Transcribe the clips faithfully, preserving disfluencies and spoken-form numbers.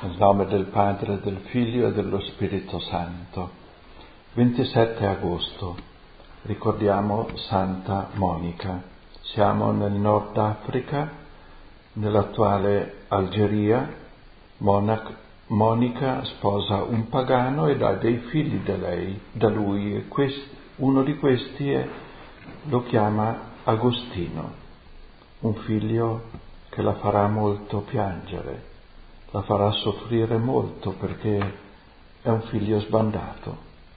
Nel nome del Padre, del Figlio e dello Spirito Santo. ventisette agosto. Ricordiamo Santa Monica. Siamo nel Nord Africa, nell'attuale Algeria. Monac- Monica sposa un pagano ed ha dei figli da lei, da lui, e quest- uno di questi è, lo chiama Agostino, un figlio che la farà molto piangere. La farà soffrire molto perché è un figlio sbandato.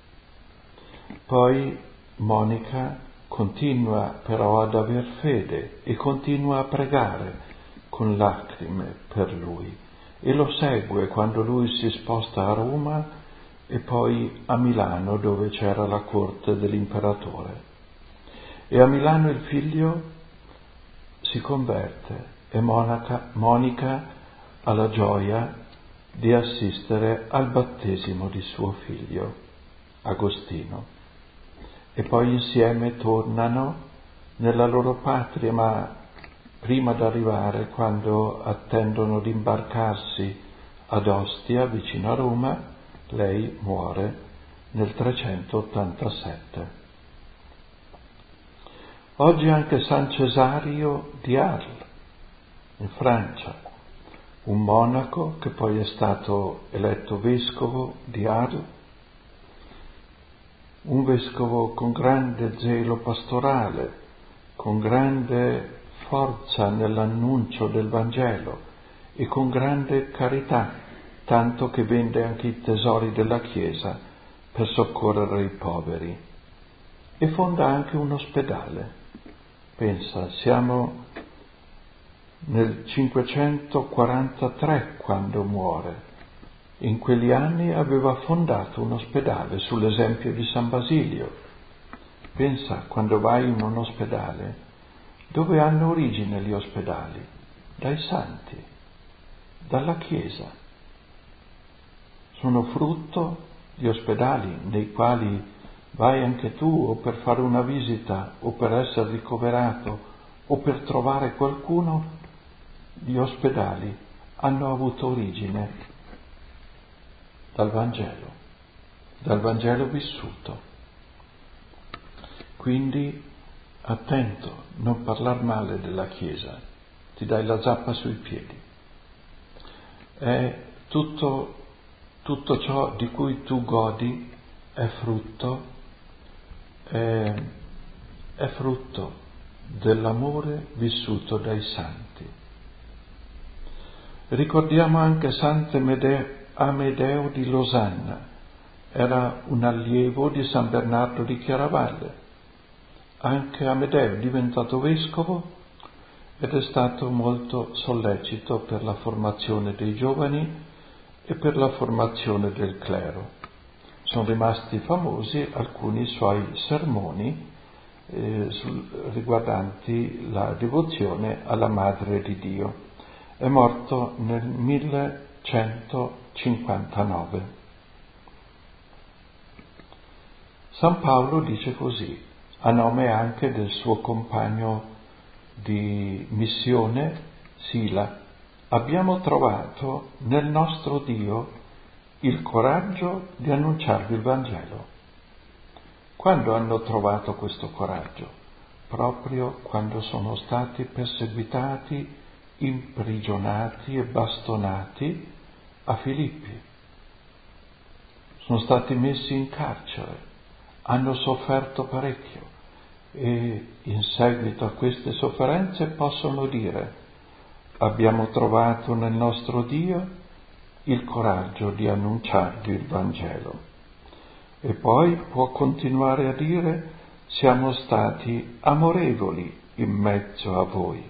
Poi Monica continua però ad aver fede e continua a pregare con lacrime per lui e lo segue quando lui si sposta a Roma e poi a Milano, dove c'era la corte dell'imperatore. E a Milano il figlio si converte e Monica, Monica ha la gioia di assistere al battesimo di suo figlio, Agostino. E poi insieme tornano nella loro patria, ma prima di arrivare, quando attendono di imbarcarsi ad Ostia, vicino a Roma, lei muore nel trecentottantasette. Oggi anche San Cesario di Arles, in Francia, un monaco che poi è stato eletto vescovo di Arles, un vescovo con grande zelo pastorale, con grande forza nell'annuncio del Vangelo e con grande carità, tanto che vende anche i tesori della Chiesa per soccorrere i poveri. E fonda anche un ospedale. Pensa, siamo nel cinquecentoquarantatré quando muore. In quegli anni aveva fondato un ospedale sull'esempio di San Basilio. Pensa, quando vai in un ospedale, dove hanno origine gli ospedali? Dai santi, dalla Chiesa. Sono frutto gli ospedali nei quali vai anche tu o per fare una visita o per essere ricoverato o per trovare qualcuno. Gli ospedali hanno avuto origine dal Vangelo, dal Vangelo vissuto. Quindi attento, non parlar male della Chiesa, ti dai la zappa sui piedi. È tutto, tutto ciò di cui tu godi è frutto, è, è frutto dell'amore vissuto dai santi. Ricordiamo anche Sant'Amedeo di Losanna, era un allievo di San Bernardo di Chiaravalle. Anche Amedeo è diventato vescovo ed è stato molto sollecito per la formazione dei giovani e per la formazione del clero. Sono rimasti famosi alcuni suoi sermoni eh, sul, riguardanti la devozione alla Madre di Dio. È morto nel millecentocinquantanove. San Paolo dice così, a nome anche del suo compagno di missione, Sila: abbiamo trovato nel nostro Dio il coraggio di annunciarvi il Vangelo. Quando hanno trovato questo coraggio? Proprio quando sono stati perseguitati, imprigionati e bastonati a Filippi. Sono stati messi in carcere, hanno sofferto parecchio e in seguito a queste sofferenze possono dire: abbiamo trovato nel nostro Dio il coraggio di annunciarvi il Vangelo. E poi può continuare a dire: siamo stati amorevoli in mezzo a voi.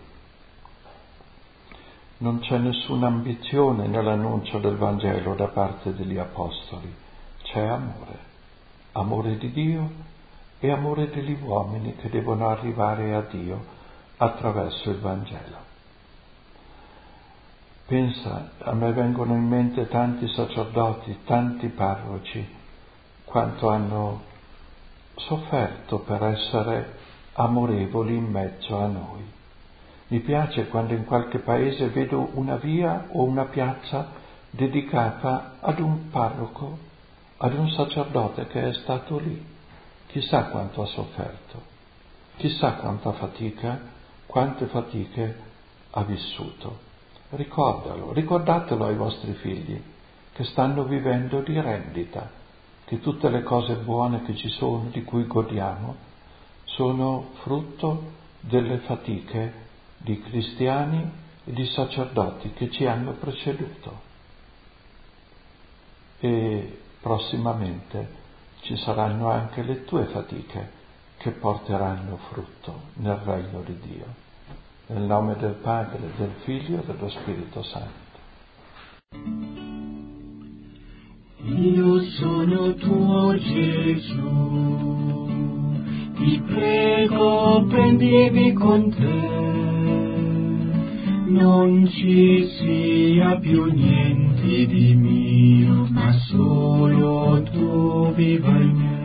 Non c'è nessuna ambizione nell'annuncio del Vangelo da parte degli Apostoli, c'è amore, amore di Dio e amore degli uomini che devono arrivare a Dio attraverso il Vangelo. Pensa, a me vengono in mente tanti sacerdoti, tanti parroci, quanto hanno sofferto per essere amorevoli in mezzo a noi. Mi piace quando in qualche paese vedo una via o una piazza dedicata ad un parroco, ad un sacerdote che è stato lì. Chissà quanto ha sofferto, chissà quanta fatica, quante fatiche ha vissuto. Ricordalo, ricordatelo ai vostri figli che stanno vivendo di rendita, che tutte le cose buone che ci sono, di cui godiamo, sono frutto delle fatiche di cristiani e di sacerdoti che ci hanno preceduto. E prossimamente ci saranno anche le tue fatiche che porteranno frutto nel regno di Dio. Nel nome del Padre, del Figlio e dello Spirito Santo. Io sono tuo Gesù, ti prego prendimi con te, non ci sia più niente di mio, ma solo tu viva in me.